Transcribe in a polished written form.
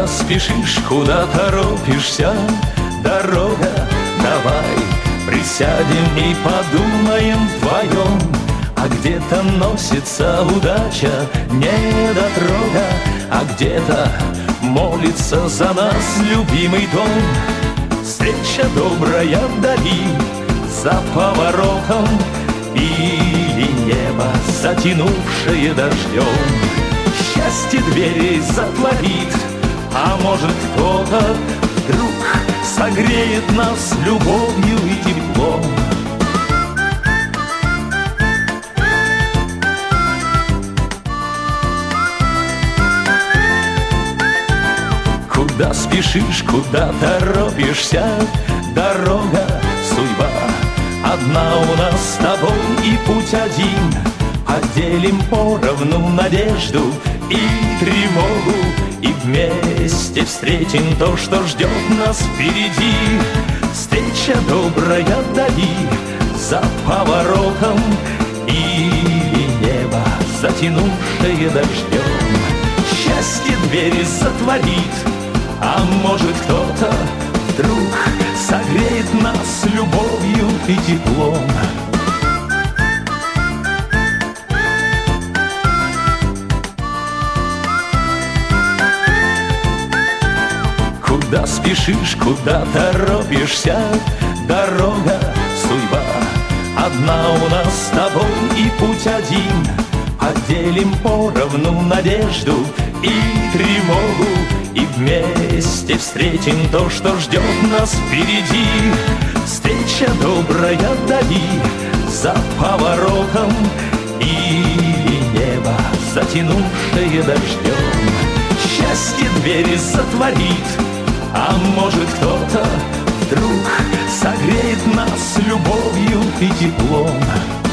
Куда спешишь, куда торопишься, дорога, давай присядем и подумаем вдвоем. А где-то носится удача, недотрога, а где-то молится за нас любимый дом. Встреча добрая вдали, за поворотом, или небо, затянувшее дождем. Счастье дверей затворит, а может кто-то вдруг согреет нас любовью и теплом. Куда спешишь, куда торопишься, дорога, судьба одна у нас с тобой и путь один. Поделим поровну надежду и тревогу, и вместе встретим то, что ждет нас впереди. Встреча добрая вдали, за поворотом, или небо, затянувшее дождем. Счастье двери затворит, а может кто-то вдруг согреет нас любовью и теплом. Куда спешишь, куда торопишься, дорога, судьба одна у нас с тобой и путь один. Поделим поровну надежду и тревогу, и вместе встретим то, что ждет нас впереди. Встреча добрая вдали, за поворотом, или небо, затянувшее дождем. Счастье двери затворит, а может кто-то вдруг согреет нас любовью и теплом.